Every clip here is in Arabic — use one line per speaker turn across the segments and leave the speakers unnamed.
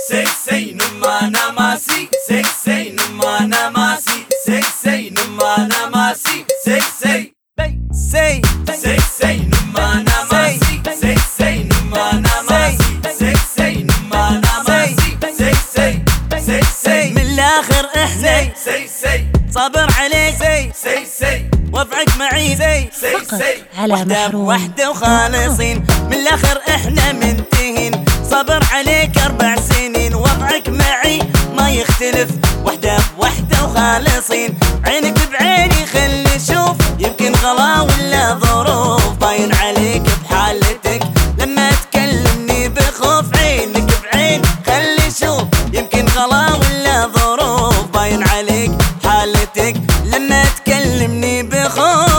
say numa namasi, say numa namasi, say numa namasi, say numa namasi, say numa namasi, say numa namasi, say
من الآخر احنا صابر عليك وضعك معي
فقط على محروم
وحدة وخالصين. من الآخر احنا منتهين، صبر عليك 4 سنين، وضعك معي ما يختلف، وحدة بوحدة وخالصين. عينك بعيني خلي اشوف، يمكن غلا ولا ظروف، باين عليك بحالتك لما تكلمني بخوف. عينك بعين خلي اشوف، يمكن غلا ولا ظروف، باين عليك بحالتك لما تكلمني بخوف.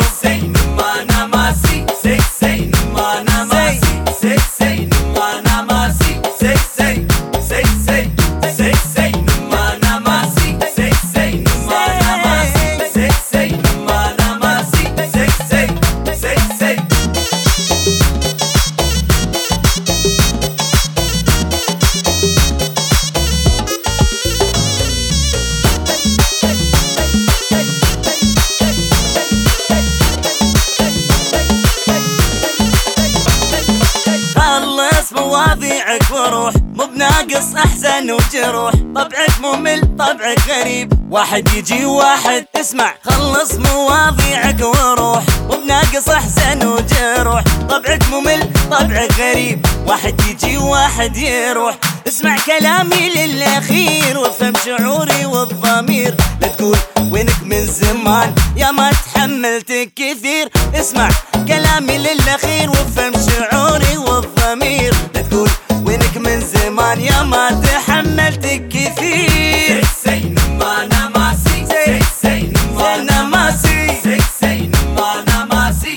مواضيعك وروح، مو بناقص احزان وجروح، طبعك ممل طبعك غريب، واحد يجي واحد اسمع. خلص مواضيعك وروح، مو بناقص احزان وجروح، طبعك ممل طبعك غريب، واحد يجي واحد يروح. اسمع كلامي للاخير وافهم شعوري والضمير، لا تقول وينك من زمان يا ما تحملتك كثير. اسمع كلامي للاخير وافهم شعوري والضمير، لا تقول وينك من زمان يا ما تحملتك كثير.
say numa namasi, say numa namasi, say numa namasi,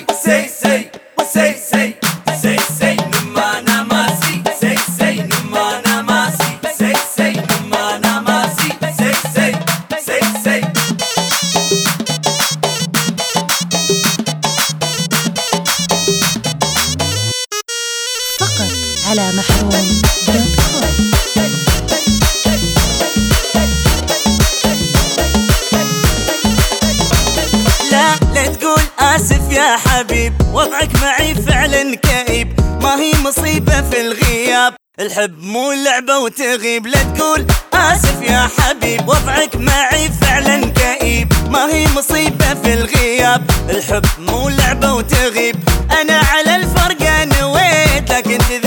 say numa namasi, say numa namasi, say numa namasi, say
فقط على محروم.com.
لا تقول آسف يا حبيب، وضعك معي فعلا كئيب، ما هي مصيبة في الغياب، الحب مو لعبة وتغيب. لا تقول آسف يا حبيب، وضعك معي فعلا كئيب، ما هي مصيبة في الغياب، الحب مو لعبة وتغيب. أنا على الفرقة نويت، لكن